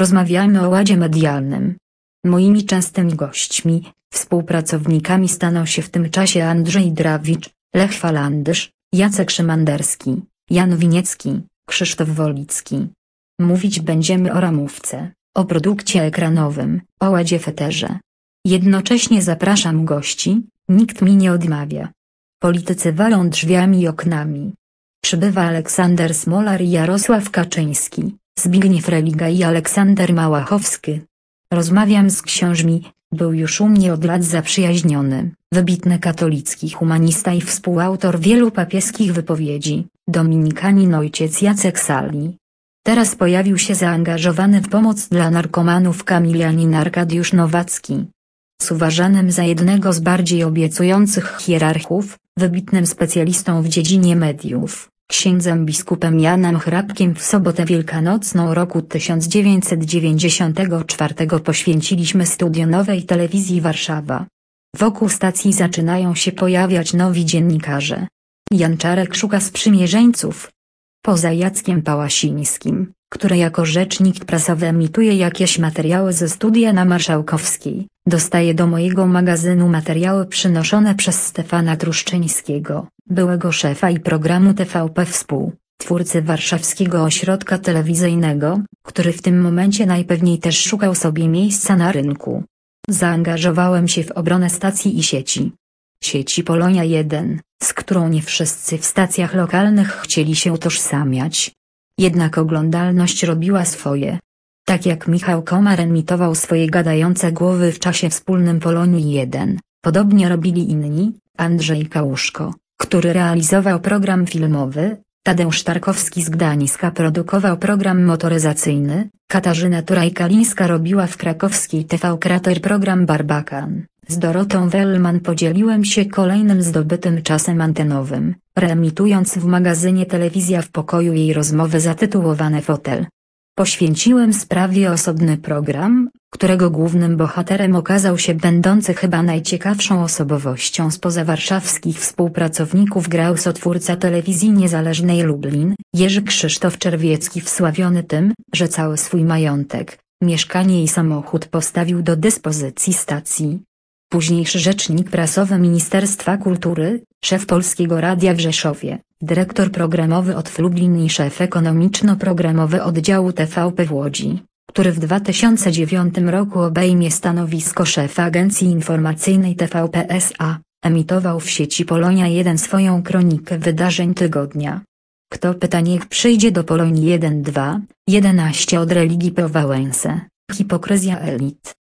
Rozmawiamy o ładzie medialnym. Moimi częstymi gośćmi, współpracownikami staną się w tym czasie Andrzej Drawicz, Lech Falandysz, Jacek Szymanderski, Jan Winiecki, Krzysztof Wolicki. Mówić będziemy o ramówce, o produkcie ekranowym, o ładzie w eterze. Jednocześnie zapraszam gości, nikt mi nie odmawia. Politycy walą drzwiami i oknami. Przybywa Aleksander Smolar i Jarosław Kaczyński, Zbigniew Religa i Aleksander Małachowski. Rozmawiam z księżmi, był już u mnie od lat zaprzyjaźniony, wybitny katolicki humanista i współautor wielu papieskich wypowiedzi, dominikanin ojciec Jacek Sali. Teraz pojawił się zaangażowany w pomoc dla narkomanów kamilianin Arkadiusz Nowacki. Z uważanym za jednego z bardziej obiecujących hierarchów, wybitnym specjalistą w dziedzinie mediów, księdzem biskupem Janem Hrabkiem w sobotę wielkanocną roku 1994 poświęciliśmy studio Nowej Telewizji Warszawa. Wokół stacji zaczynają się pojawiać nowi dziennikarze. Jan Czarek szuka sprzymierzeńców. Poza Jackiem Pałasińskim, który jako rzecznik prasowy emituje jakieś materiały ze studia na Marszałkowskiej, dostaje do mojego magazynu materiały przynoszone przez Stefana Truszczyńskiego, byłego szefa i programu TVP twórcy warszawskiego ośrodka telewizyjnego, który w tym momencie najpewniej też szukał sobie miejsca na rynku. Zaangażowałem się w obronę stacji i sieci Polonia 1, z którą nie wszyscy w stacjach lokalnych chcieli się utożsamiać. Jednak oglądalność robiła swoje. Tak jak Michał Komar emitował swoje gadające głowy w czasie wspólnym Polonii 1, podobnie robili inni, Andrzej Kałuszko, który realizował program filmowy, Tadeusz Tarkowski z Gdańska produkował program motoryzacyjny, Katarzyna Turaj-Kalińska robiła w krakowskiej TV Krater program Barbakan. Z Dorotą Wellman podzieliłem się kolejnym zdobytym czasem antenowym, reemitując w magazynie Telewizja w Pokoju jej rozmowy zatytułowane Fotel. Poświęciłem sprawie osobny program, którego głównym bohaterem okazał się będący chyba najciekawszą osobowością spoza warszawskich współpracowników twórca telewizji niezależnej Lublin, Jerzy Krzysztof Czerwiecki, wsławiony tym, że cały swój majątek, mieszkanie i samochód postawił do dyspozycji stacji. Późniejszy rzecznik prasowy Ministerstwa Kultury, szef Polskiego Radia w Rzeszowie, dyrektor programowy OTV Lublin i szef ekonomiczno-programowy oddziału TVP w Łodzi, który w 2009 roku obejmie stanowisko szefa agencji informacyjnej TVP S.A., emitował w sieci Polonia 1 swoją kronikę wydarzeń tygodnia. Kto pyta, niech przyjdzie do Polonii 1-2, 11 od religii po Wałęsę, hipokryzja elit.